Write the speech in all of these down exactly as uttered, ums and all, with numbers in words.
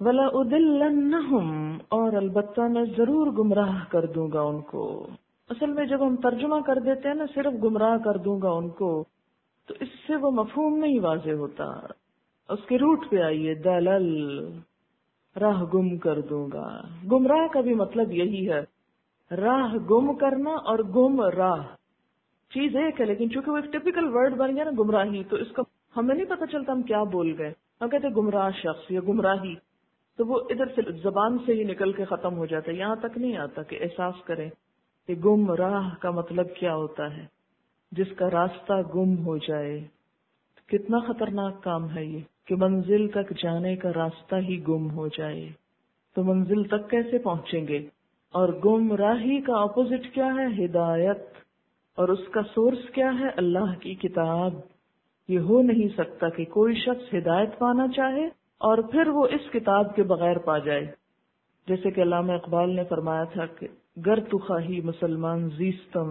وَلَأُضِلَّنَّهُمْ، اور البتہ میں ضرور گمراہ کر دوں گا ان کو. اصل میں جب ہم ترجمہ کر دیتے ہیں نا صرف گمراہ کر دوں گا ان کو، تو اس سے وہ مفہوم نہیں واضح ہوتا. اس کے روٹ پہ آئیے، دلل، راہ گم کر دوں گا. گمراہ کا بھی مطلب یہی ہے، راہ گم کرنا اور گم راہ چیز ایک ہے، لیکن چونکہ وہ ایک ٹپیکل ورڈ بن گیا نا گمراہی، تو اس کا ہمیں نہیں پتہ چلتا ہم کیا بول گئے. ہم کہتے ہیں گمراہ شخص یا گمراہی، تو وہ ادھر سے زبان سے ہی نکل کے ختم ہو جاتا ہے، یہاں تک نہیں آتا کہ احساس کریں کہ گم راہ کا مطلب کیا ہوتا ہے. جس کا راستہ گم ہو جائے، کتنا خطرناک کام ہے یہ کہ منزل تک جانے کا راستہ ہی گم ہو جائے، تو منزل تک کیسے پہنچیں گے؟ اور گمراہی کا اپوزٹ کیا ہے؟ ہدایت. اور اس کا سورس کیا ہے؟ اللہ کی کتاب. یہ ہو نہیں سکتا کہ کوئی شخص ہدایت پانا چاہے اور پھر وہ اس کتاب کے بغیر پا جائے. جیسے کہ علامہ اقبال نے فرمایا تھا کہ گر تو خواہی مسلمان زیستم،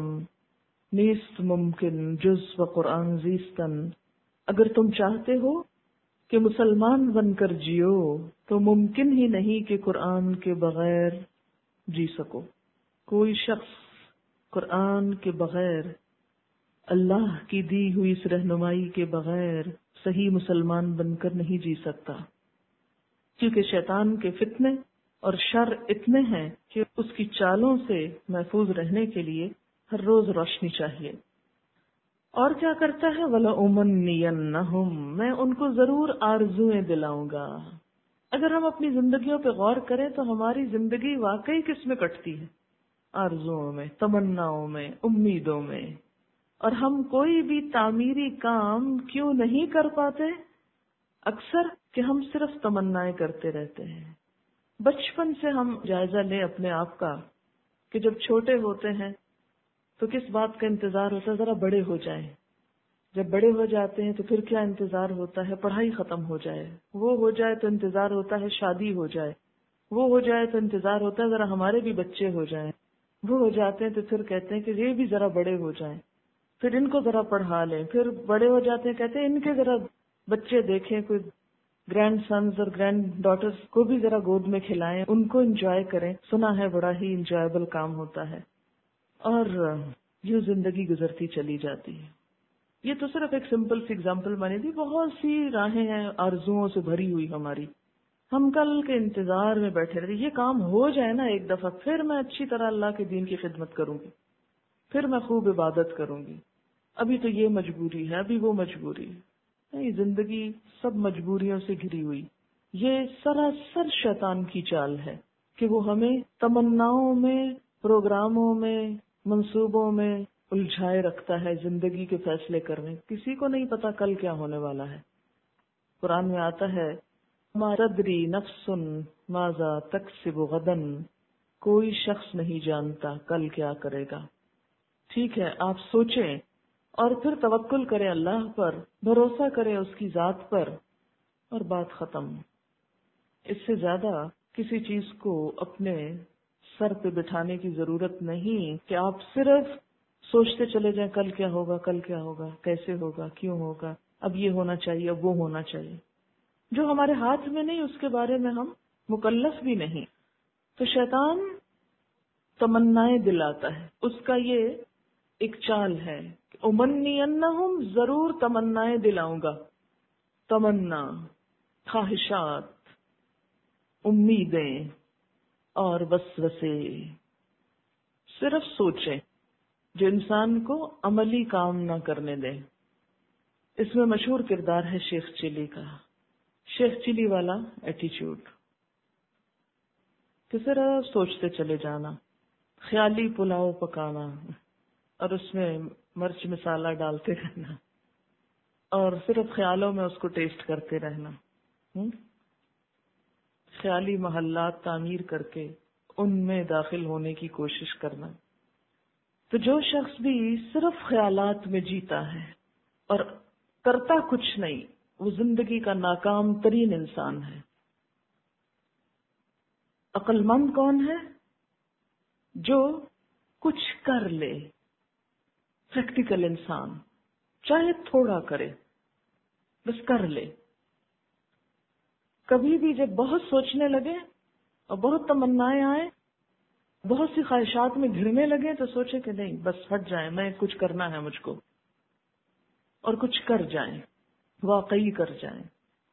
نیست ممکن جز و قرآن زیستن. اگر تم چاہتے ہو کہ مسلمان بن کر جیو تو ممکن ہی نہیں کہ قرآن کے بغیر جی سکو. کوئی شخص قرآن کے بغیر، اللہ کی دی ہوئی اس رہنمائی کے بغیر صحیح مسلمان بن کر نہیں جی سکتا، کیونکہ شیطان کے فتنے اور شر اتنے ہیں کہ اس کی چالوں سے محفوظ رہنے کے لیے ہر روز روشنی چاہیے. اور کیا کرتا ہے؟ وَلَأُمَنِّيَنَّهُمْ، میں ان کو ضرور آرزویں دلاؤں گا. اگر ہم اپنی زندگیوں پہ غور کریں تو ہماری زندگی واقعی کس میں کٹتی ہے؟ آرزوؤں میں، تمناؤں میں، امیدوں میں. اور ہم کوئی بھی تعمیری کام کیوں نہیں کر پاتے؟ اکثر کہ ہم صرف تمنائیں کرتے رہتے ہیں. بچپن سے ہم جائزہ لیں اپنے آپ کا کہ جب چھوٹے ہوتے ہیں تو کس بات کا انتظار ہوتا ہے؟ ذرا بڑے ہو جائیں. جب بڑے ہو جاتے ہیں تو پھر کیا انتظار ہوتا ہے؟ پڑھائی ختم ہو جائے. وہ ہو جائے تو انتظار ہوتا ہے شادی ہو جائے. وہ ہو جائے تو انتظار ہوتا ہے ذرا ہمارے بھی بچے ہو جائیں. وہ ہو جاتے ہیں تو پھر کہتے ہیں کہ یہ بھی ذرا بڑے ہو جائیں، پھر ان کو ذرا پڑھا لیں. پھر بڑے ہو جاتے ہیں، کہتے ہیں ان کے ذرا بچے دیکھیں، کوئی گرینڈ سنز اور گرینڈ ڈاٹرز کو بھی ذرا گود میں کھلائیں، ان کو انجوائے کریں. سنا ہے بڑا ہی انجوائبل کام ہوتا ہے. اور یوں زندگی گزرتی چلی جاتی ہے. یہ تو صرف ایک سمپل سی ایگزامپل بنی تھی، بہت سی راہیں ہیں آرزوؤں سے بھری ہوئی ہماری. ہم کل کے انتظار میں بیٹھے رہتے، یہ کام ہو جائے نا ایک دفعہ، پھر میں اچھی طرح اللہ کے دین کی خدمت کروں گی، پھر میں خوب عبادت کروں گی. ابھی تو یہ مجبوری ہے، ابھی وہ مجبوری. نہیں، زندگی سب مجبوریوں سے گھری ہوئی. یہ سراسر شیطان کی چال ہے کہ وہ ہمیں تمناؤں میں، پروگراموں میں، منصوبوں میں الجھائے رکھتا ہے زندگی کے فیصلے کرنے. کسی کو نہیں پتا کل کیا ہونے والا ہے. قرآن میں آتا ہے ما تدری نفس ماذا تکسب غدا، کوئی شخص نہیں جانتا کل کیا کرے گا. ٹھیک ہے، آپ سوچیں اور پھر توکل کریں اللہ پر، بھروسہ کریں اس کی ذات پر، اور بات ختم. اس سے زیادہ کسی چیز کو اپنے سر پہ بٹھانے کی ضرورت نہیں کہ آپ صرف سوچتے چلے جائیں کل کیا ہوگا، کل کیا ہوگا، کیسے ہوگا، کیوں ہوگا، اب یہ ہونا چاہیے، اب وہ ہونا چاہیے. جو ہمارے ہاتھ میں نہیں اس کے بارے میں ہم مکلف بھی نہیں. تو شیطان تمنائیں دلاتا ہے، اس کا یہ ایک چال ہے. امنینہم، ضرور تمنائیں دلاؤں گا. تمنا، خواہشات، امیدیں اور وسوسے صرف سوچیں جو انسان کو عملی کام نہ کرنے دیں. اس میں مشہور کردار ہے شیخ چلی کا. شیخ چلی والا ایٹیچیوڈ کہ صرف سوچتے چلے جانا، خیالی پلاؤ پکانا اور اس میں مرچ مسالہ ڈالتے رہنا اور صرف خیالوں میں اس کو ٹیسٹ کرتے رہنا. خیالی محلات تعمیر کر کے ان میں داخل ہونے کی کوشش کرنا. تو جو شخص بھی صرف خیالات میں جیتا ہے اور کرتا کچھ نہیں، وہ زندگی کا ناکام ترین انسان ہے. عقل مند کون ہے؟ جو کچھ کر لے. پریکٹیکل انسان چاہے تھوڑا کرے، بس کر لے. کبھی بھی جب بہت سوچنے لگے اور بہت تمنائیں آئیں، بہت سی خواہشات میں گھرنے لگے، تو سوچے کہ نہیں، بس ہٹ جائیں، میں کچھ کرنا ہے مجھ کو، اور کچھ کر جائیں، واقعی کر جائیں۔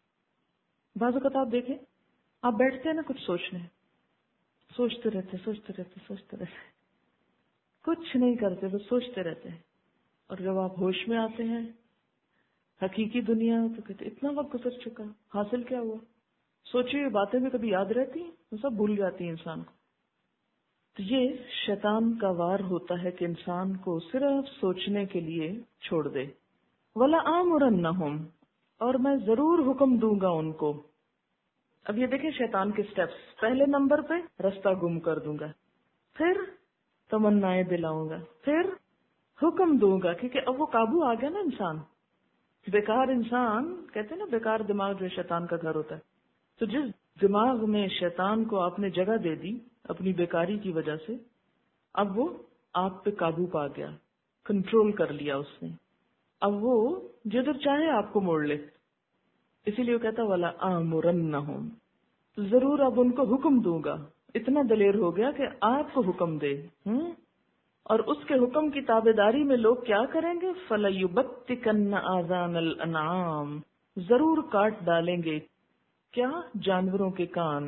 بعض اوقات آپ دیکھیں، آپ بیٹھتے ہیں نا کچھ سوچنے، سوچتے رہتے سوچتے رہتے سوچتے رہتے کچھ نہیں کرتے، بس سوچتے رہتے ہیں، اور جب آپ ہوش میں آتے ہیں حقیقی دنیا، تو کہتے اتنا وقت گزر چکا، حاصل کیا ہوا؟ سوچی ہوئی باتیں بھی کبھی یاد رہتی ہیں؟ وہ سب بھول جاتی ہیں انسان کو۔ تو یہ شیطان کا وار ہوتا ہے کہ انسان کو صرف سوچنے کے لیے چھوڑ دے۔ وَلَآمُرَنَّهُمْ، اور میں ضرور حکم دوں گا ان کو۔ اب یہ دیکھیں شیطان کے سٹیپس، پہلے نمبر پہ رستہ گم کر دوں گا، پھر تمنائیں دلاؤں گا، پھر حکم دوں گا، کیونکہ اب وہ قابو آ گیا نا انسان۔ بیکار انسان، کہتے ہیں نا بیکار دماغ جو شیطان کا گھر ہوتا ہے، تو جس دماغ میں شیطان کو آپ نے جگہ دے دی اپنی بیکاری کی وجہ سے، اب وہ آپ پہ قابو پا گیا، کنٹرول کر لیا اس نے، اب وہ جدھر چاہے آپ کو موڑ لے۔ اسی لیے وہ کہتا والا آمرنہم، ضرور اب ان کو حکم دوں گا، اتنا دلیر ہو گیا کہ آپ کو حکم دے۔ ہوں اور اس کے حکم کی تابعداری میں لوگ کیا کریں گے؟ فَلَيُبَتِّكَنَّ آذَانَ الْأَنْعَامِ، ضرور کاٹ ڈالیں گے کیا؟ جانوروں کے کان۔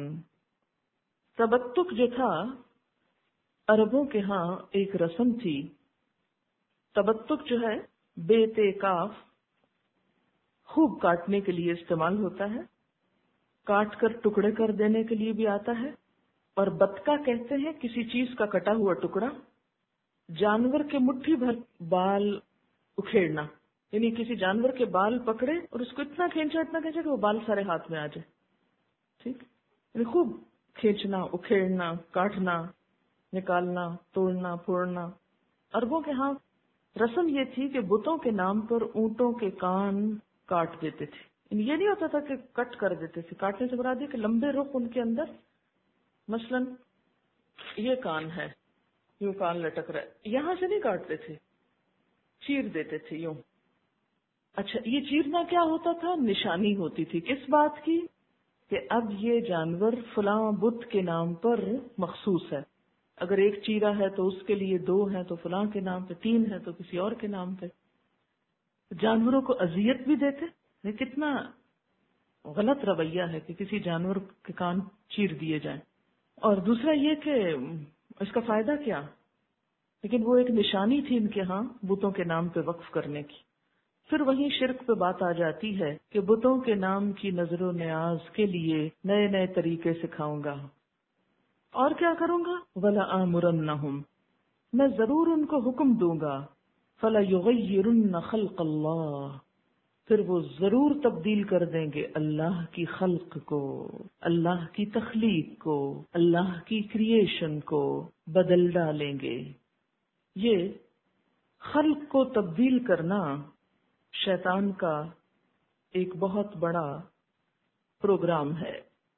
تبتک جو تھا عربوں کے ہاں ایک رسم تھی، تبتک جو ہے بے تے کاف، خوب کاٹنے کے لیے استعمال ہوتا ہے، کاٹ کر ٹکڑے کر دینے کے لیے بھی آتا ہے، اور بتکا کہتے ہیں کسی چیز کا کٹا ہوا ٹکڑا، جانور کے مٹھی بھر بال اکھیڑنا، یعنی کسی جانور کے بال پکڑے اور اس کو اتنا کھینچا اتنا کھینچا کہ وہ بال سارے ہاتھ میں آ جائے، ٹھیک، یعنی خوب کھینچنا، اکھیڑنا، کاٹنا، نکالنا، توڑنا، پھوڑنا۔ عربوں کے ہاں رسم یہ تھی کہ بتوں کے نام پر اونٹوں کے کان کاٹ دیتے تھے، یعنی یہ نہیں ہوتا تھا کہ کٹ کر دیتے تھے، کاٹنے سے مراد یہ کہ لمبے رخ ان کے اندر، مثلا یہ کان ہے، یوں کان لٹک رہا ہے، یہاں سے نہیں کاٹتے تھے، چیر دیتے تھے یوں۔ اچھا، یہ چیرنا کیا ہوتا تھا؟ نشانی ہوتی تھی کس بات کی؟ کہ اب یہ جانور فلاں بت کے نام پر مخصوص ہے، اگر ایک چیرا ہے تو اس کے لیے دو ہیں تو فلاں کے نام پہ، تین ہے تو کسی اور کے نام پہ۔ جانوروں کو اذیت بھی دیتے، یہ کتنا غلط رویہ ہے کہ کسی جانور کے کان چیر دیے جائیں۔ اور دوسرا یہ کہ اس کا فائدہ کیا، لیکن وہ ایک نشانی تھی ان کے ہاں بتوں کے نام پہ وقف کرنے کی۔ پھر وہیں شرک پہ بات آ جاتی ہے کہ بتوں کے نام کی نظر و نیاز کے لیے نئے نئے طریقے سکھاؤں گا، اور کیا کروں گا؟ وَلَآمُرَنَّهُمْ، میں ضرور ان کو حکم دوں گا، فَلَيُغَيِّرُنَّ خَلْقَ اللَّهِ، پھر وہ ضرور تبدیل کر دیں گے اللہ کی خلق کو، اللہ کی تخلیق کو، اللہ کی کریشن کو بدل ڈالیں گے۔ یہ خلق کو تبدیل کرنا شیطان کا ایک بہت بڑا پروگرام ہے۔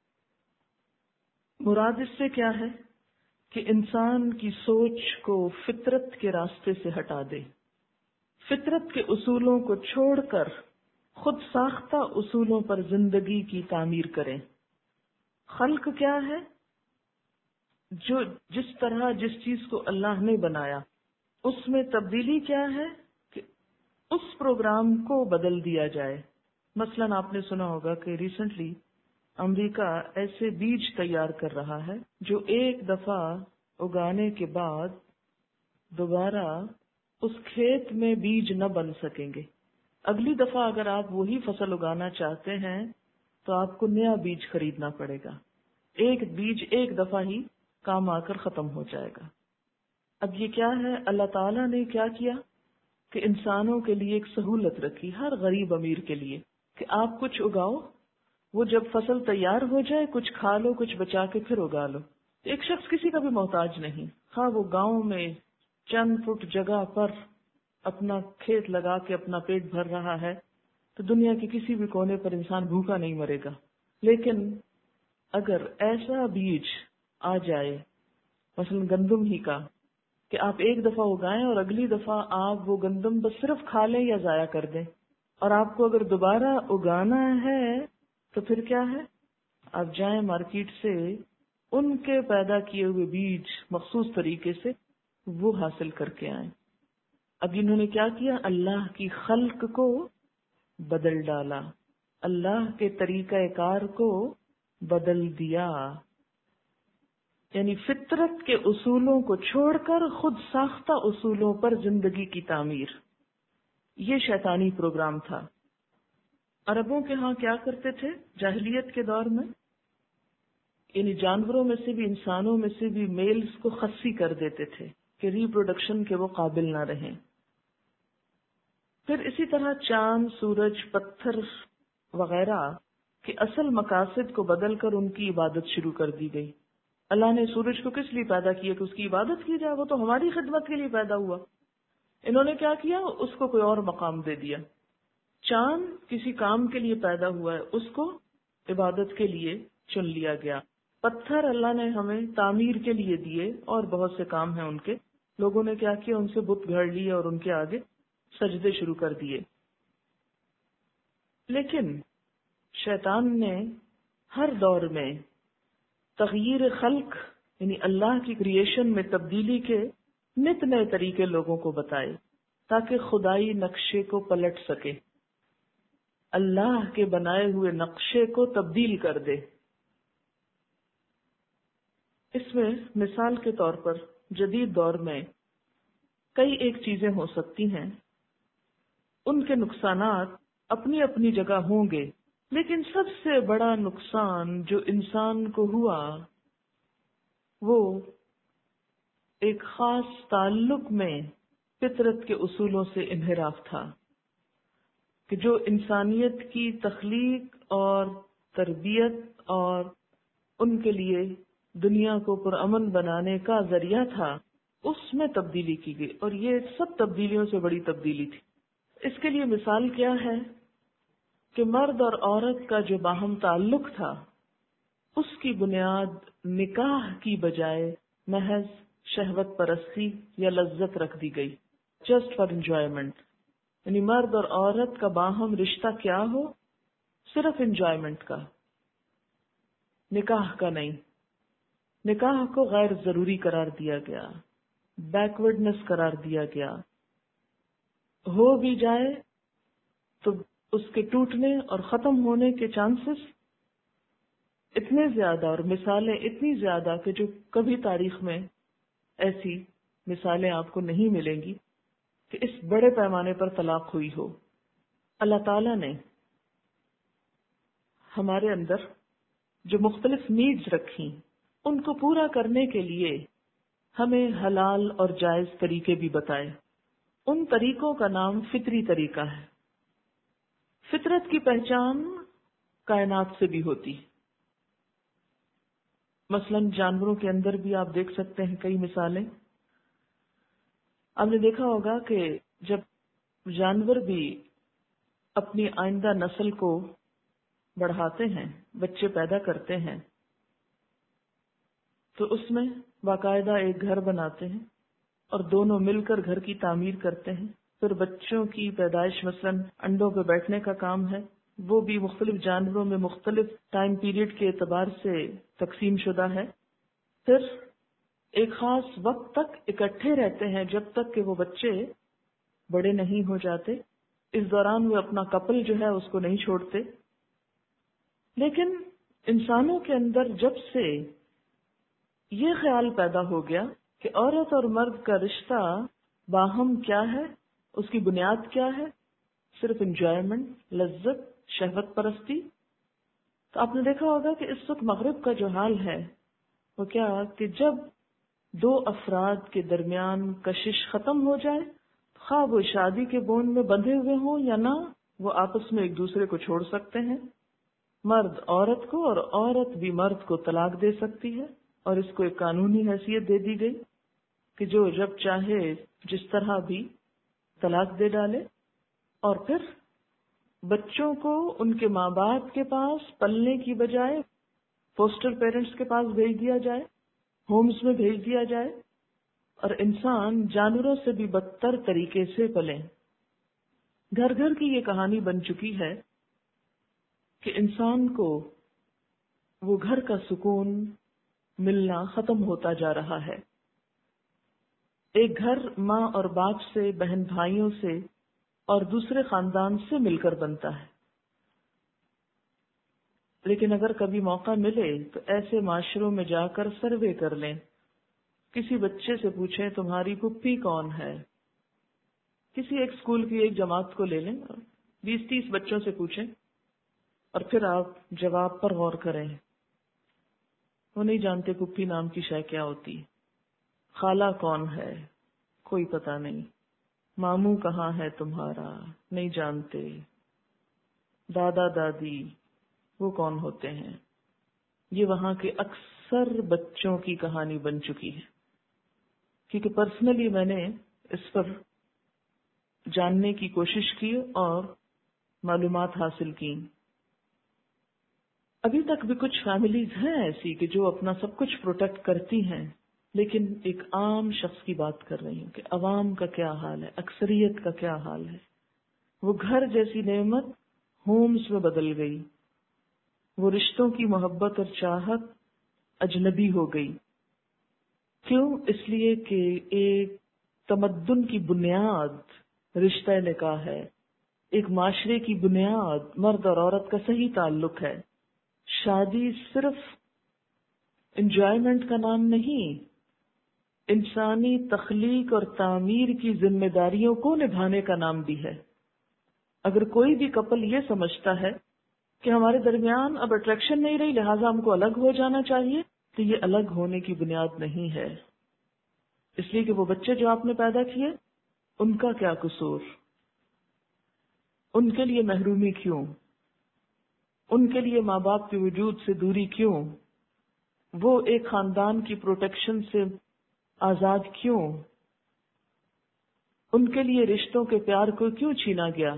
مراد اس سے کیا ہے کہ انسان کی سوچ کو فطرت کے راستے سے ہٹا دے، فطرت کے اصولوں کو چھوڑ کر خود ساختہ اصولوں پر زندگی کی تعمیر کریں۔ خلق کیا ہے؟ جو جس طرح جس چیز کو اللہ نے بنایا اس میں تبدیلی کیا ہے کہ اس پروگرام کو بدل دیا جائے۔ مثلا آپ نے سنا ہوگا کہ ریسنٹلی امریکہ ایسے بیج تیار کر رہا ہے جو ایک دفعہ اگانے کے بعد دوبارہ اس کھیت میں بیج نہ بن سکیں گے۔ اگلی دفعہ اگر آپ وہی فصل اگانا چاہتے ہیں تو آپ کو نیا بیج خریدنا پڑے گا، ایک بیج ایک دفعہ ہی کام آ کر ختم ہو جائے گا۔ اب یہ کیا ہے؟ اللہ تعالیٰ نے کیا کیا کہ انسانوں کے لیے ایک سہولت رکھی، ہر غریب امیر کے لیے، کہ آپ کچھ اگاؤ، وہ جب فصل تیار ہو جائے کچھ کھا لو، کچھ بچا کے پھر اگا لو۔ ایک شخص کسی کا بھی محتاج نہیں، ہاں وہ گاؤں میں چند فٹ جگہ پر اپنا کھیت لگا کے اپنا پیٹ بھر رہا ہے تو دنیا کے کسی بھی کونے پر انسان بھوکا نہیں مرے گا۔ لیکن اگر ایسا بیج آ جائے مثلا گندم ہی کا کہ آپ ایک دفعہ اگائیں اور اگلی دفعہ آپ وہ گندم بس صرف کھا لیں یا ضائع کر دیں، اور آپ کو اگر دوبارہ اگانا ہے تو پھر کیا ہے؟ آپ جائیں مارکیٹ سے ان کے پیدا کیے ہوئے بیج مخصوص طریقے سے وہ حاصل کر کے آئیں. اب انہوں نے کیا کیا؟ اللہ کی خلق کو بدل ڈالا، اللہ کے طریقہ کار کو بدل دیا، یعنی فطرت کے اصولوں کو چھوڑ کر خود ساختہ اصولوں پر زندگی کی تعمیر. یہ شیطانی پروگرام تھا. عربوں کے ہاں کیا کرتے تھے جاہلیت کے دور میں؟ یعنی جانوروں میں سے بھی انسانوں میں سے بھی میلز کو خصی کر دیتے تھے کہ ریپروڈکشن کے وہ قابل نہ رہیں. پھر اسی طرح چاند، سورج، پتھر وغیرہ کے اصل مقاصد کو بدل کر ان کی عبادت شروع کر دی گئی. اللہ نے سورج کو کس لیے پیدا کیا کہ اس کی عبادت کی جائے؟ وہ تو ہماری خدمت کے لیے پیدا ہوا. انہوں نے کیا کیا؟ اس کو کوئی اور مقام دے دیا. چاند کسی کام کے لیے پیدا ہوا ہے، اس کو عبادت کے لیے چن لیا گیا. پتھر اللہ نے ہمیں تعمیر کے لیے دیے اور بہت سے کام ہیں ان کے. لوگوں نے کیا کیا؟ ان سے بت گھڑ لیے اور ان کے آگے سجدے شروع کر دیے. لیکن شیطان نے ہر دور میں تغییر خلق یعنی اللہ کی کریشن میں تبدیلی کے نت نئے طریقے لوگوں کو بتائے تاکہ خدائی نقشے کو پلٹ سکے، اللہ کے بنائے ہوئے نقشے کو تبدیل کر دے. اس میں مثال کے طور پر جدید دور میں کئی ایک چیزیں ہو سکتی ہیں، ان کے نقصانات اپنی اپنی جگہ ہوں گے، لیکن سب سے بڑا نقصان جو انسان کو ہوا وہ ایک خاص تعلق میں فطرت کے اصولوں سے انحراف تھا کہ جو انسانیت کی تخلیق اور تربیت اور ان کے لیے دنیا کو پرامن بنانے کا ذریعہ تھا، اس میں تبدیلی کی گئی. اور یہ سب تبدیلیوں سے بڑی تبدیلی تھی. اس کے لیے مثال کیا ہے کہ مرد اور عورت کا جو باہم تعلق تھا اس کی بنیاد نکاح کی بجائے محض شہوت پرستی یا لذت رکھ دی گئی، جسٹ فار انجوائمنٹ. یعنی مرد اور عورت کا باہم رشتہ کیا ہو؟ صرف انجوائمنٹ کا، نکاح کا نہیں. نکاح کو غیر ضروری قرار دیا گیا، بیکورڈنس قرار دیا گیا. ہو بھی جائے تو اس کے ٹوٹنے اور ختم ہونے کے چانسز اتنے زیادہ اور مثالیں اتنی زیادہ کہ جو کبھی تاریخ میں ایسی مثالیں آپ کو نہیں ملیں گی کہ اس بڑے پیمانے پر طلاق ہوئی ہو. اللہ تعالیٰ نے ہمارے اندر جو مختلف نیڈز رکھی ان کو پورا کرنے کے لیے ہمیں حلال اور جائز طریقے بھی بتائے. ان طریقوں کا نام فطری طریقہ ہے. فطرت کی پہچان کائنات سے بھی ہوتی. مثلا جانوروں کے اندر بھی آپ دیکھ سکتے ہیں کئی مثالیں. آپ نے دیکھا ہوگا کہ جب جانور بھی اپنی آئندہ نسل کو بڑھاتے ہیں، بچے پیدا کرتے ہیں، تو اس میں باقاعدہ ایک گھر بناتے ہیں اور دونوں مل کر گھر کی تعمیر کرتے ہیں. پھر بچوں کی پیدائش مثلا انڈوں پہ بیٹھنے کا کام ہے، وہ بھی مختلف جانوروں میں مختلف ٹائم پیریڈ کے اعتبار سے تقسیم شدہ ہے. پھر ایک خاص وقت تک اکٹھے رہتے ہیں جب تک کہ وہ بچے بڑے نہیں ہو جاتے. اس دوران وہ اپنا کپل جو ہے اس کو نہیں چھوڑتے. لیکن انسانوں کے اندر جب سے یہ خیال پیدا ہو گیا کہ عورت اور مرد کا رشتہ باہم کیا ہے، اس کی بنیاد کیا ہے، صرف انجوائمنٹ، لذت، شہوت پرستی، تو آپ نے دیکھا ہوگا کہ اس وقت مغرب کا جو حال ہے وہ کیا کہ جب دو افراد کے درمیان کشش ختم ہو جائے، خواہ وہ شادی کے بون میں بندھے ہوئے ہوں یا نہ، وہ آپس میں ایک دوسرے کو چھوڑ سکتے ہیں. مرد عورت کو اور عورت بھی مرد کو طلاق دے سکتی ہے، اور اس کو ایک قانونی حیثیت دے دی گئی کہ جو جب چاہے جس طرح بھی طلاق دے ڈالے. اور پھر بچوں کو ان کے ماں باپ کے پاس پلنے کی بجائے فوسٹر پیرنٹس کے پاس بھیج دیا جائے، ہومز میں بھیج دیا جائے، اور انسان جانوروں سے بھی بدتر طریقے سے پلیں. گھر گھر کی یہ کہانی بن چکی ہے کہ انسان کو وہ گھر کا سکون ملنا ختم ہوتا جا رہا ہے۔ ایک گھر ماں اور باپ سے، بہن بھائیوں سے اور دوسرے خاندان سے مل کر بنتا ہے، لیکن اگر کبھی موقع ملے تو ایسے معاشروں میں جا کر سروے کر لیں، کسی بچے سے پوچھیں تمہاری پھپھی کون ہے، کسی ایک اسکول کی ایک جماعت کو لے لیں، بیس تیس بچوں سے پوچھیں اور پھر آپ جواب پر غور کریں۔ وہ نہیں جانتے پھپھی نام کی شے کیا ہوتی، خالہ کون ہے کوئی پتہ نہیں، ماموں کہاں ہے تمہارا نہیں جانتے، دادا دادی وہ کون ہوتے ہیں۔ یہ وہاں کے اکثر بچوں کی کہانی بن چکی ہے، کیونکہ پرسنلی میں نے اس پر جاننے کی کوشش کی اور معلومات حاصل کی۔ ابھی تک بھی کچھ فیملیز ہیں ایسی کہ جو اپنا سب کچھ پروٹیکٹ کرتی ہیں، لیکن ایک عام شخص کی بات کر رہی ہوں کہ عوام کا کیا حال ہے، اکثریت کا کیا حال ہے۔ وہ گھر جیسی نعمت ہومز میں بدل گئی، وہ رشتوں کی محبت اور چاہت اجنبی ہو گئی۔ کیوں؟ اس لیے کہ ایک تمدن کی بنیاد رشتہ نکاح ہے، ایک معاشرے کی بنیاد مرد اور عورت کا صحیح تعلق ہے۔ شادی صرف انجوائمنٹ کا نام نہیں، انسانی تخلیق اور تعمیر کی ذمہ داریوں کو نبھانے کا نام بھی ہے۔ اگر کوئی بھی کپل یہ سمجھتا ہے کہ ہمارے درمیان اب اٹریکشن نہیں رہی لہٰذا ہم کو الگ ہو جانا چاہیے، تو یہ الگ ہونے کی بنیاد نہیں ہے، اس لیے کہ وہ بچے جو آپ نے پیدا کیے ان کا کیا قصور، ان کے لیے محرومی کیوں، ان کے لیے ماں باپ کے وجود سے دوری کیوں، وہ ایک خاندان کی پروٹیکشن سے آزاد کیوں، ان کے لیے رشتوں کے پیار کو کیوں چھینا گیا؟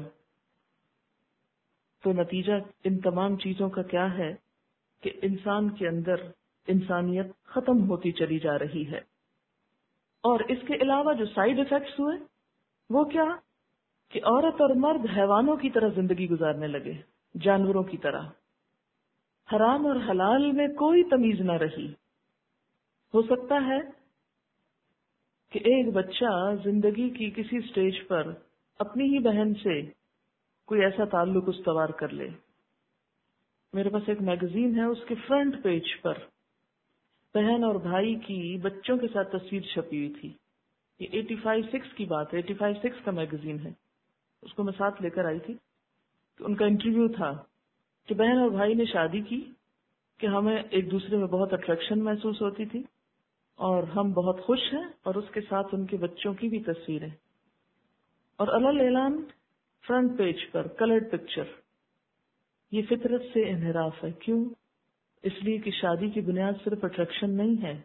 تو نتیجہ ان تمام چیزوں کا کیا ہے کہ انسان کے اندر انسانیت ختم ہوتی چلی جا رہی ہے۔ اور اس کے علاوہ جو سائیڈ ایفیکٹس ہوئے وہ کیا کہ عورت اور مرد حیوانوں کی طرح زندگی گزارنے لگے، جانوروں کی طرح، حرام اور حلال میں کوئی تمیز نہ رہی۔ ہو سکتا ہے کہ ایک بچہ زندگی کی کسی سٹیج پر اپنی ہی بہن سے کوئی ایسا تعلق استوار کر لے۔ میرے پاس ایک میگزین ہے، اس کے فرنٹ پیج پر بہن اور بھائی کی بچوں کے ساتھ تصویر چھپی ہوئی تھی۔ یہ ایٹی فائیو سکس کی بات ہے، ایٹی فائیو سکس کا میگزین ہے، اس کو میں ساتھ لے کر آئی تھی۔ تو ان کا انٹرویو تھا کہ بہن اور بھائی نے شادی کی کہ ہمیں ایک دوسرے میں بہت اٹریکشن محسوس ہوتی تھی اور ہم بہت خوش ہیں، اور اس کے ساتھ ان کے بچوں کی بھی تصویریں، اور الل اعلان فرنٹ پیج پر کلرڈ پکچر۔ یہ فطرت سے انحراف ہے۔ کیوں؟ اس لیے کہ شادی کی بنیاد صرف اٹریکشن نہیں ہے۔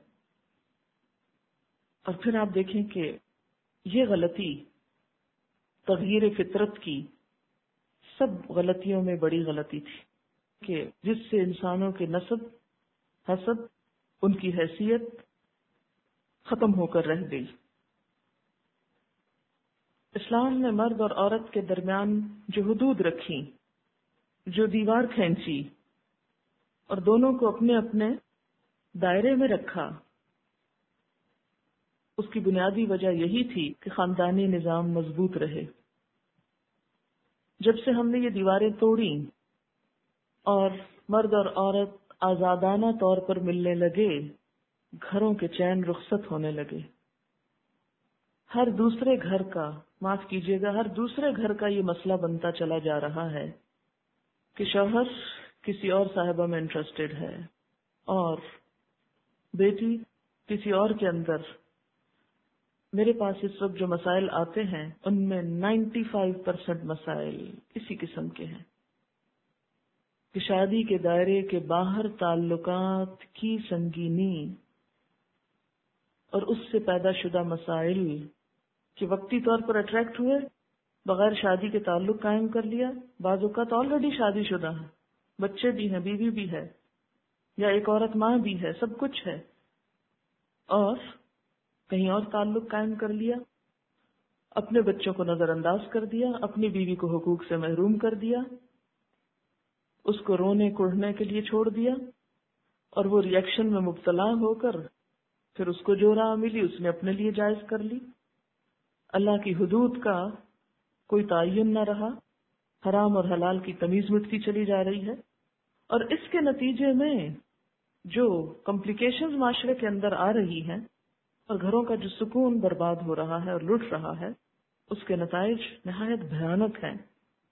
اور پھر آپ دیکھیں کہ یہ غلطی تغییر فطرت کی سب غلطیوں میں بڑی غلطی تھی کہ جس سے انسانوں کے نسب، حسب، ان کی حیثیت ختم ہو کر رہ گئی۔ اسلام نے مرد اور عورت کے درمیان جو حدود رکھی، جو دیوار کھینچی اور دونوں کو اپنے اپنے دائرے میں رکھا، اس کی بنیادی وجہ یہی تھی کہ خاندانی نظام مضبوط رہے۔ جب سے ہم نے یہ دیواریں توڑی اور مرد اور عورت آزادانہ طور پر ملنے لگے، گھروں کے چین رخصت ہونے لگے۔ ہر دوسرے گھر کا، معاف کیجیے گا، ہر دوسرے گھر کا یہ مسئلہ بنتا چلا جا رہا ہے کہ شوہر کسی اور صاحبہ میں انٹرسٹڈ ہے اور بیٹی کسی اور کے اندر۔ میرے پاس اس وقت جو مسائل آتے ہیں ان میں نائنٹی فائیو پرسینٹ مسائل اسی قسم کے ہیں کہ شادی کے دائرے کے باہر تعلقات کی سنگینی اور اس سے پیدا شدہ مسائل کہ وقتی طور پر اٹریکٹ ہوئے، بغیر شادی کے تعلق قائم کر لیا، بعض اوقات آلریڈی شادی شدہ ہے، بچے بھی ہیں، بیوی بھی ہے، یا ایک عورت ماں بھی ہے، سب کچھ ہے، اور کہیں اور تعلق قائم کر لیا، اپنے بچوں کو نظر انداز کر دیا، اپنی بیوی کو حقوق سے محروم کر دیا، اس کو رونے کڑھنے کے لیے چھوڑ دیا، اور وہ ریئیکشن میں مبتلا ہو کر پھر اس کو جو راہ ملی اس نے اپنے لیے جائز کر لی. اللہ کی حدود کا کوئی تعین نہ رہا، حرام اور حلال کی تمیز مٹتی چلی جا رہی ہے، اور اس کے نتیجے میں جو کمپلیکیشنز معاشرے کے اندر آ رہی ہیں اور گھروں کا جو سکون برباد ہو رہا ہے اور لٹ رہا ہے، اس کے نتائج نہایت بھیانک ہیں.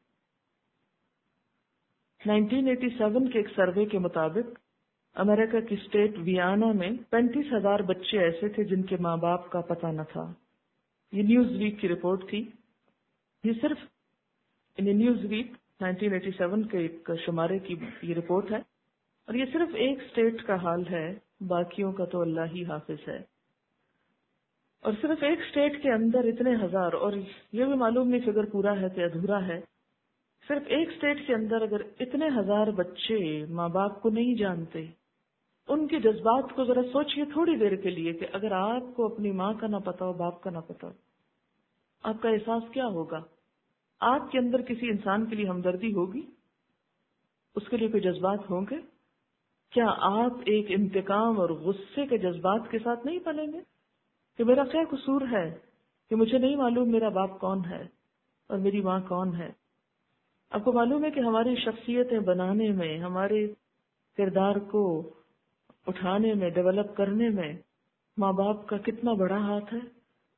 نائنٹین ایٹی سیون کے ایک سروے کے مطابق امریکہ کی اسٹیٹ ویانا میں پینتیس ہزار بچے ایسے تھے جن کے ماں باپ کا پتہ نہ تھا. یہ نیوز ویک کی رپورٹ تھی. یہ صرف Newsweek nineteen eighty seven کے ایک شمارے کی یہ رپورٹ ہے، اور یہ صرف ایک اسٹیٹ کا حال ہے، باقیوں کا تو اللہ ہی حافظ ہے. اور صرف ایک اسٹیٹ کے اندر اتنے ہزار، اور یہ بھی معلوم نہیں فگر پورا ہے کہ ادھورا ہے، صرف ایک اسٹیٹ کے اندر اگر اتنے ہزار بچے ماں باپ کو نہیں جانتے، ان کے جذبات کو ذرا سوچئے تھوڑی دیر کے لیے کہ اگر آپ کو اپنی ماں کا نہ پتا ہو، باپ کا نہ پتا ہو، آپ کا احساس کیا ہوگا؟ آپ کے اندر کسی انسان کے لیے ہمدردی ہوگی؟ اس کے لیے کوئی جذبات ہوں گے؟ کیا آپ ایک انتقام اور غصے کے جذبات کے ساتھ نہیں پلیں گے کہ میرا کیا قصور ہے کہ مجھے نہیں معلوم میرا باپ کون ہے اور میری ماں کون ہے؟ آپ کو معلوم ہے کہ ہماری شخصیتیں بنانے میں، ہمارے کردار کو اٹھانے میں، ڈیولپ کرنے میں ماں باپ کا کتنا بڑا ہاتھ ہے؟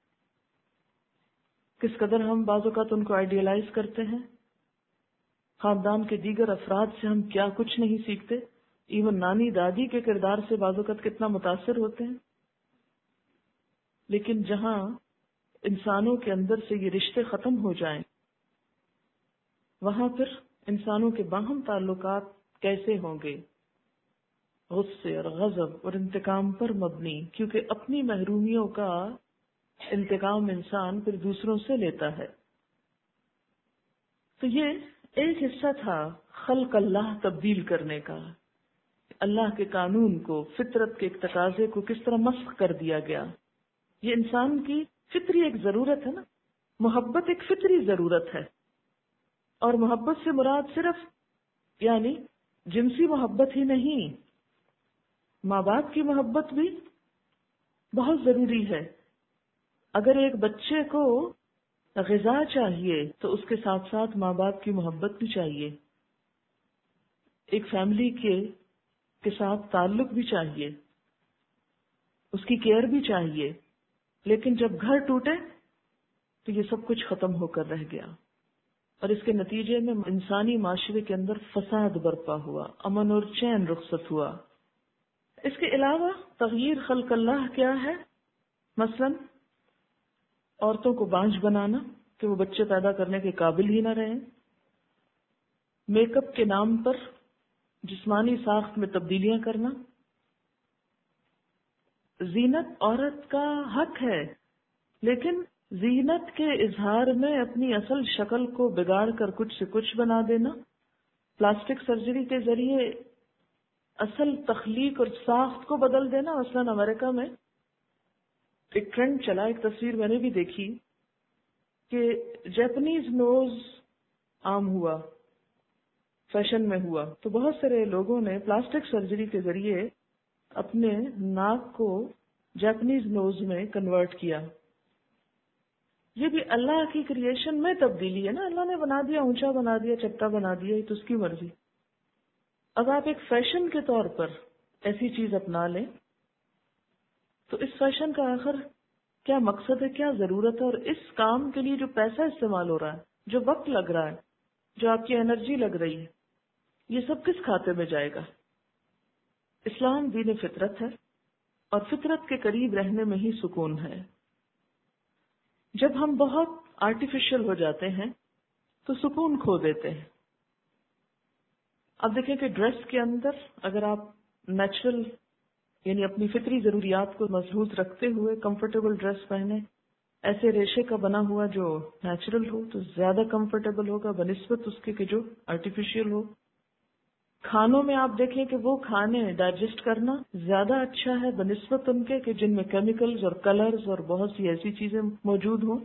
کس قدر ہم بعض اوقات ان کو آئیڈیلائز کرتے ہیں. خاندان کے دیگر افراد سے ہم کیا کچھ نہیں سیکھتے، ایون نانی دادی کے کردار سے بعض اوقات کتنا متاثر ہوتے ہیں. لیکن جہاں انسانوں کے اندر سے یہ رشتے ختم ہو جائیں، وہاں پھر انسانوں کے باہم تعلقات کیسے ہوں گے؟ غصے اور غضب اور انتقام پر مبنی، کیونکہ اپنی محرومیوں کا انتقام انسان پھر دوسروں سے لیتا ہے. تو یہ ایک حصہ تھا خلق اللہ تبدیل کرنے کا، اللہ کے قانون کو، فطرت کے ایک تقاضے کو کس طرح مسخ کر دیا گیا. یہ انسان کی فطری ایک ضرورت ہے نا، محبت ایک فطری ضرورت ہے، اور محبت سے مراد صرف یعنی جنسی محبت ہی نہیں، ماں باپ کی محبت بھی بہت ضروری ہے. اگر ایک بچے کو غذا چاہیے تو اس کے ساتھ ساتھ ماں باپ کی محبت بھی چاہیے، ایک فیملی کے کے ساتھ تعلق بھی چاہیے، اس کی کیئر بھی چاہیے. لیکن جب گھر ٹوٹے تو یہ سب کچھ ختم ہو کر رہ گیا، اور اس کے نتیجے میں انسانی معاشرے کے اندر فساد برپا ہوا، امن اور چین رخصت ہوا. اس کے علاوہ تغییر خلق اللہ کیا ہے؟ مثلاً عورتوں کو بانجھ بنانا کہ وہ بچے پیدا کرنے کے قابل ہی نہ رہیں، میک اپ کے نام پر جسمانی ساخت میں تبدیلیاں کرنا. زینت عورت کا حق ہے، لیکن زینت کے اظہار میں اپنی اصل شکل کو بگاڑ کر کچھ سے کچھ بنا دینا، پلاسٹک سرجری کے ذریعے اصل تخلیق اور ساخت کو بدل دینا. مثلاً امریکہ میں ایک ٹرینڈ چلا، ایک تصویر میں نے بھی دیکھی کہ جیپنیز نوز عام ہوا، فیشن میں ہوا، تو بہت سارے لوگوں نے پلاسٹک سرجری کے ذریعے اپنے ناک کو جیپنیز نوز میں کنورٹ کیا. یہ بھی اللہ کی کریشن میں تبدیلی ہے نا، اللہ نے بنا دیا، اونچا بنا دیا، چپٹا بنا دیا، یہ تو اس کی مرضی. اب آپ ایک فیشن کے طور پر ایسی چیز اپنا لیں تو اس فیشن کا آخر کیا مقصد ہے، کیا ضرورت ہے؟ اور اس کام کے لیے جو پیسہ استعمال ہو رہا ہے، جو وقت لگ رہا ہے، جو آپ کی انرجی لگ رہی ہے، یہ سب کس کھاتے میں جائے گا؟ اسلام دین فطرت ہے، اور فطرت کے قریب رہنے میں ہی سکون ہے. جب ہم بہت آرٹیفیشل ہو جاتے ہیں تو سکون کھو دیتے ہیں. اب دیکھیں کہ ڈریس کے اندر اگر آپ نیچرل یعنی اپنی فطری ضروریات کو مضبوط رکھتے ہوئے کمفرٹیبل ڈریس پہنے، ایسے ریشے کا بنا ہوا جو نیچرل ہو تو زیادہ کمفرٹیبل ہوگا بنسبت اس کے کہ جو آرٹیفیشل ہو. کھانوں میں آپ دیکھیں کہ وہ کھانے ڈائجسٹ کرنا زیادہ اچھا ہے بنسبت ان کے کہ جن میں کیمیکلز اور کلرز اور بہت سی ایسی چیزیں موجود ہوں.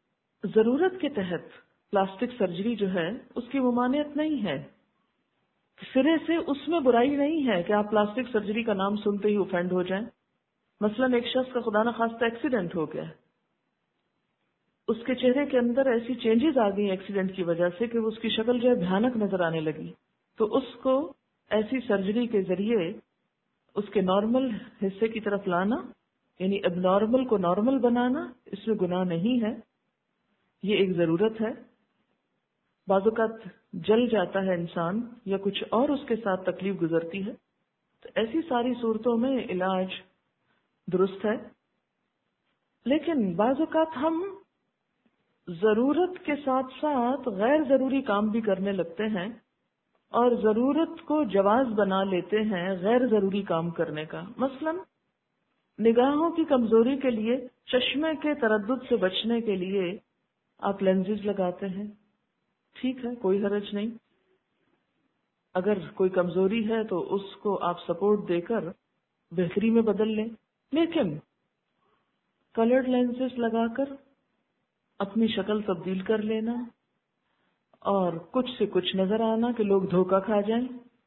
ضرورت کے تحت پلاسٹک سرجری جو ہے اس کی ممانعت نہیں ہے، سرے سے اس میں برائی نہیں ہے کہ آپ پلاسٹک سرجری کا نام سنتے ہی اوفینڈ ہو جائیں. مثلاً ایک شخص کا خدا نخواستہ ایکسیڈنٹ ہو گیا، اس کے چہرے کے اندر ایسی چینجز آ گئی ایکسیڈنٹ کی وجہ سے کہ اس کی شکل جو ہے بھیانک نظر آنے لگی، تو اس کو ایسی سرجری کے ذریعے اس کے نارمل حصے کی طرف لانا، یعنی اب نارمل کو نارمل بنانا، اس میں گناہ نہیں ہے، یہ ایک ضرورت ہے. بعض اوقات جل جاتا ہے انسان یا کچھ اور اس کے ساتھ تکلیف گزرتی ہے، تو ایسی ساری صورتوں میں علاج درست ہے. لیکن بعض اوقات ہم ضرورت کے ساتھ ساتھ غیر ضروری کام بھی کرنے لگتے ہیں اور ضرورت کو جواز بنا لیتے ہیں غیر ضروری کام کرنے کا. مثلا نگاہوں کی کمزوری کے لیے، چشمے کے تردد سے بچنے کے لیے آپ لینزز لگاتے ہیں، ٹھیک ہے، کوئی حرج نہیں. اگر کوئی کمزوری ہے تو اس کو آپ سپورٹ دے کر بہتری میں بدل لیں. لیکن کلرڈ لینزز لگا کر اپنی شکل تبدیل کر لینا اور کچھ سے کچھ نظر آنا کہ لوگ دھوکہ کھا جائیں،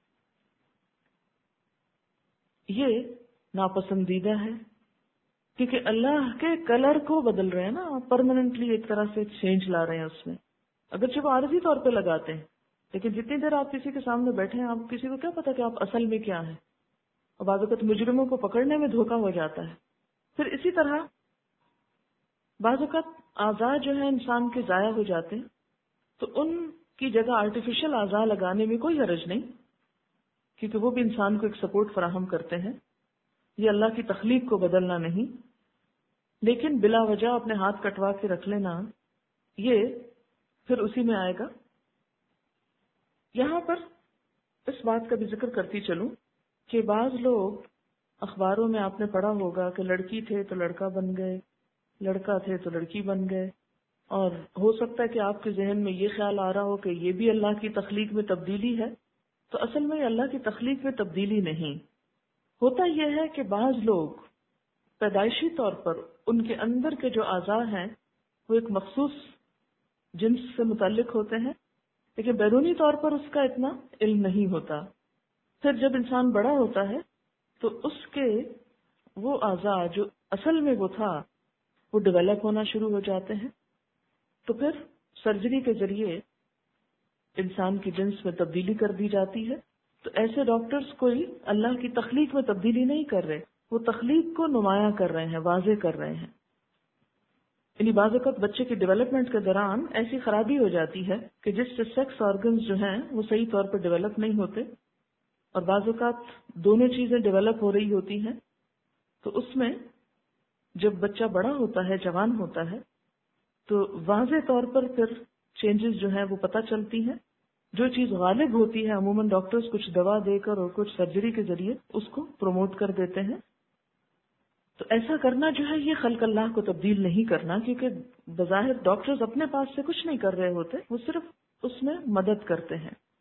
یہ ناپسندیدہ ہے. کیونکہ اللہ کے کلر کو بدل رہے ہیں نا، آپ پرماننٹلی ایک طرح سے چینج لا رہے ہیں اس میں. اگرچہ وہ عارضی طور پہ لگاتے ہیں، لیکن جتنی دیر آپ کسی کے سامنے بیٹھے ہیں، آپ کسی کو کیا پتا کہ آپ اصل میں کیا ہیں. اور بعض اوقات مجرموں کو پکڑنے میں دھوکہ ہو جاتا ہے. پھر اسی طرح بعض اوقات اعضاء جو ہیں انسان کے ضائع ہو جاتے ہیں، تو ان کی جگہ آرٹیفیشل اعضاء لگانے میں کوئی حرج نہیں، کیونکہ وہ بھی انسان کو ایک سپورٹ فراہم کرتے ہیں. یہ اللہ کی تخلیق کو بدلنا نہیں. لیکن بلا وجہ اپنے ہاتھ کٹوا کے رکھ لینا، یہ پھر اسی میں آئے گا. یہاں پر اس بات کا بھی ذکر کرتی چلوں کہ بعض لوگ اخباروں میں آپ نے پڑھا ہوگا کہ لڑکی تھے تو لڑکا بن گئے، لڑکا تھے تو لڑکی بن گئے، اور ہو سکتا ہے کہ آپ کے ذہن میں یہ خیال آ رہا ہو کہ یہ بھی اللہ کی تخلیق میں تبدیلی ہے. تو اصل میں یہ اللہ کی تخلیق میں تبدیلی نہیں. ہوتا یہ ہے کہ بعض لوگ پیدائشی طور پر ان کے اندر کے جو اعضاء ہیں وہ ایک مخصوص جنس سے متعلق ہوتے ہیں، لیکن بیرونی طور پر اس کا اتنا علم نہیں ہوتا. پھر جب انسان بڑا ہوتا ہے تو اس کے وہ اعضاء جو اصل میں وہ تھا وہ ڈیولپ ہونا شروع ہو جاتے ہیں. تو پھر سرجری کے ذریعے انسان کی جنس میں تبدیلی کر دی جاتی ہے. تو ایسے ڈاکٹرز کوئی اللہ کی تخلیق میں تبدیلی نہیں کر رہے، وہ تخلیق کو نمایاں کر رہے ہیں، واضح کر رہے ہیں. یعنی بعض اوقات بچے کی ڈیولپمنٹ کے دوران ایسی خرابی ہو جاتی ہے کہ جس سے سیکس آرگنز جو ہیں وہ صحیح طور پر ڈیولپ نہیں ہوتے، اور بعض اوقات دونوں چیزیں ڈیولپ ہو رہی ہوتی ہیں. تو اس میں جب بچہ بڑا ہوتا ہے، جوان ہوتا ہے، تو واضح طور پر پھر چینجز جو ہیں وہ پتہ چلتی ہیں. جو چیز غالب ہوتی ہے عموماً ڈاکٹرز کچھ دوا دے کر اور کچھ سرجری کے ذریعے اس کو پروموٹ کر دیتے ہیں. تو ایسا کرنا جو ہے یہ خلق اللہ کو تبدیل نہیں کرنا، کیونکہ بظاہر ڈاکٹرز اپنے پاس سے کچھ نہیں کر رہے ہوتے، وہ صرف اس میں مدد کرتے ہیں.